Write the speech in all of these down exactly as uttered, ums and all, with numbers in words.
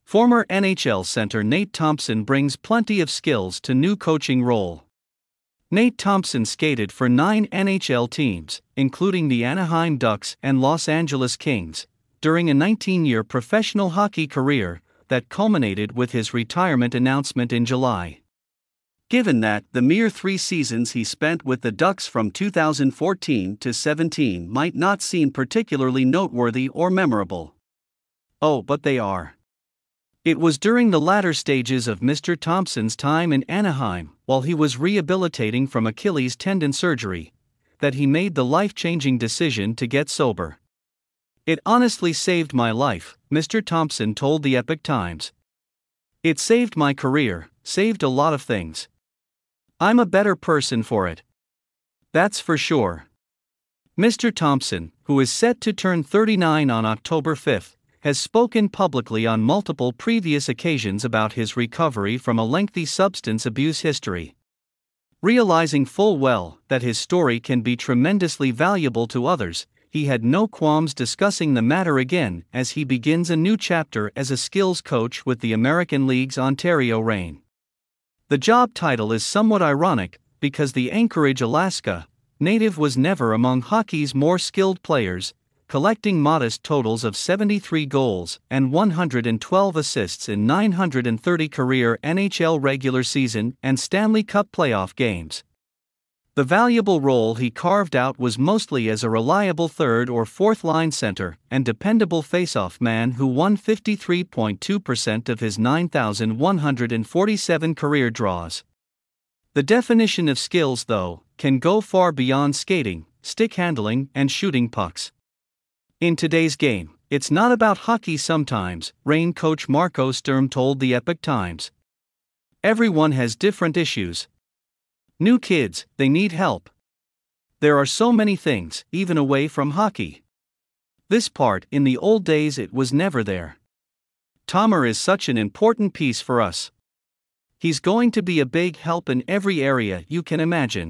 Former N H L center Nate Thompson brings plenty of skills to new coaching role. Nate Thompson skated for nine N H L teams, including the Anaheim Ducks and Los Angeles Kings, during a nineteen-year professional hockey career that culminated with his retirement announcement in July. Given that the mere three seasons he spent with the Ducks from two thousand fourteen to seventeen might not seem particularly noteworthy or memorable. Oh, but they are. It was during the latter stages of Mister Thompson's time in Anaheim, while he was rehabilitating from Achilles tendon surgery, that he made the life-changing decision to get sober. "It honestly saved my life," Mister Thompson told the Epoch Times. "It saved my career, saved a lot of things. I'm a better person for it. That's for sure." Mister Thompson, who is set to turn thirty-nine on October fifth, has spoken publicly on multiple previous occasions about his recovery from a lengthy substance abuse history. Realizing full well that his story can be tremendously valuable to others, he had no qualms discussing the matter again as he begins a new chapter as a skills coach with the American League's Ontario Reign. The job title is somewhat ironic, because the Anchorage, Alaska native was never among hockey's more skilled players, collecting modest totals of seventy-three goals and one hundred twelve assists in nine hundred thirty career N H L regular season and Stanley Cup playoff games. The valuable role he carved out was mostly as a reliable third or fourth line center and dependable faceoff man who won fifty-three point two percent of his nine thousand one hundred forty-seven career draws. The definition of skills, though, can go far beyond skating, stick handling, and shooting pucks. In today's game, it's not about hockey sometimes, Reign coach Marco Sturm told the Epoch Times. Everyone has different issues. New kids, they need help. There are so many things, even away from hockey. This part, in the old days, it was never there. Tomer is such an important piece for us. He's going to be a big help in every area you can imagine.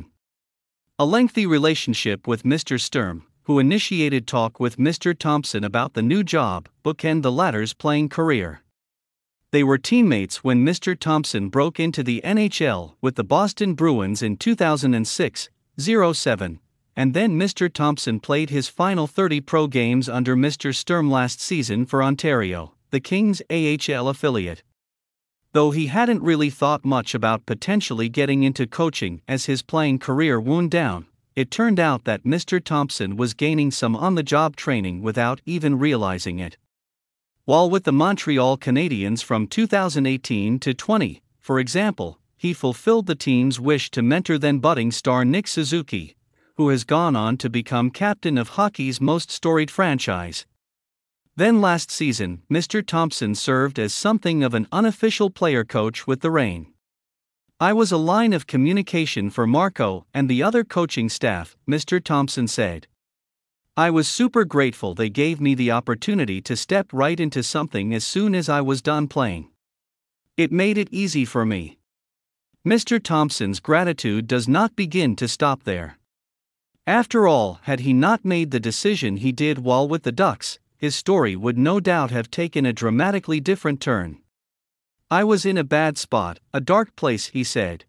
A lengthy relationship with Mister Sturm, who initiated talk with Mister Thompson about the new job, bookend the latter's playing career. They were teammates when Mister Thompson broke into the N H L with the Boston Bruins in two thousand six oh seven, and then Mister Thompson played his final thirty pro games under Mister Sturm last season for Ontario, the Kings' A H L affiliate. Though he hadn't really thought much about potentially getting into coaching as his playing career wound down, it turned out that Mister Thompson was gaining some on-the-job training without even realizing it. While with the Montreal Canadiens from two thousand eighteen to twenty, for example, he fulfilled the team's wish to mentor then-budding star Nick Suzuki, who has gone on to become captain of hockey's most storied franchise. Then last season, Mister Thompson served as something of an unofficial player coach with the Reign. "I was a line of communication for Marco and the other coaching staff," Mister Thompson said. "I was super grateful they gave me the opportunity to step right into something as soon as I was done playing. It made it easy for me." Mister Thompson's gratitude does not begin to stop there. After all, had he not made the decision he did while with the Ducks, his story would no doubt have taken a dramatically different turn. "I was in a bad spot, a dark place," he said.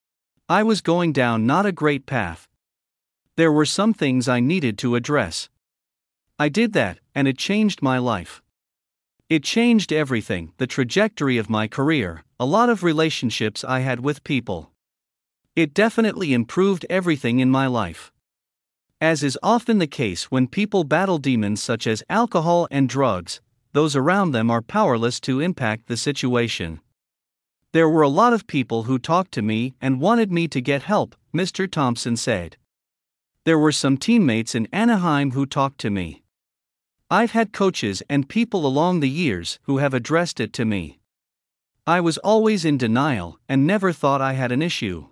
"I was going down not a great path. There were some things I needed to address. I did that, and it changed my life. It changed everything, the trajectory of my career, a lot of relationships I had with people. It definitely improved everything in my life." As is often the case when people battle demons such as alcohol and drugs, those around them are powerless to impact the situation. "There were a lot of people who talked to me and wanted me to get help," Mister Thompson said. "There were some teammates in Anaheim who talked to me. I've had coaches and people along the years who have addressed it to me. I was always in denial and never thought I had an issue.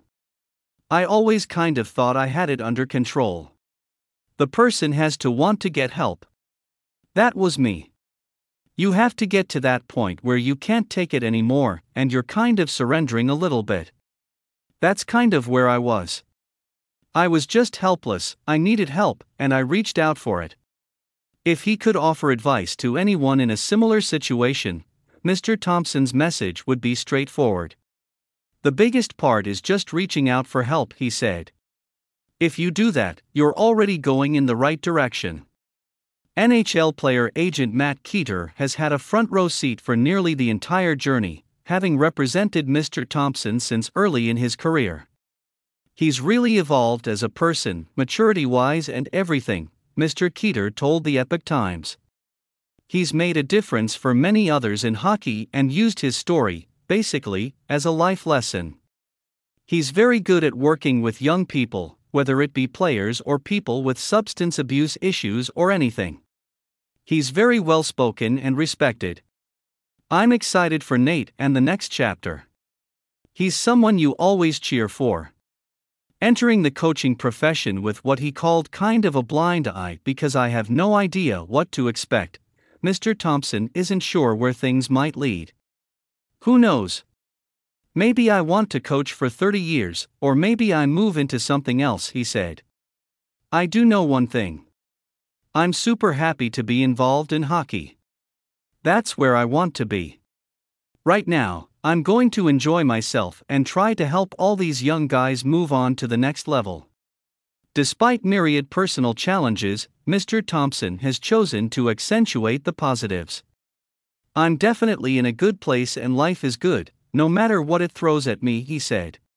I always kind of thought I had it under control. The person has to want to get help. That was me. You have to get to that point where you can't take it anymore, and you're kind of surrendering a little bit. That's kind of where I was. I was just helpless, I needed help, and I reached out for it." If he could offer advice to anyone in a similar situation, Mister Thompson's message would be straightforward. The biggest part is just reaching out for help, he said. If you do that, you're already going in the right direction. N H L player agent Matt Keeter has had a front row seat for nearly the entire journey, having represented Mister Thompson since early in his career. He's really evolved as a person, maturity-wise and everything, Mister Keeter told the Epoch Times. He's made a difference for many others in hockey and used his story, basically, as a life lesson. He's very good at working with young people, whether it be players or people with substance abuse issues or anything. He's very well-spoken and respected. I'm excited for Nate and the next chapter. He's someone you always cheer for. Entering the coaching profession with what he called kind of a blind eye because I have no idea what to expect, Mister Thompson isn't sure where things might lead. Who knows? Maybe I want to coach for thirty years, or maybe I move into something else, he said. I do know one thing. I'm super happy to be involved in hockey. That's where I want to be. Right now, I'm going to enjoy myself and try to help all these young guys move on to the next level. Despite myriad personal challenges, Mister Thompson has chosen to accentuate the positives. I'm definitely in a good place and life is good, no matter what it throws at me, he said.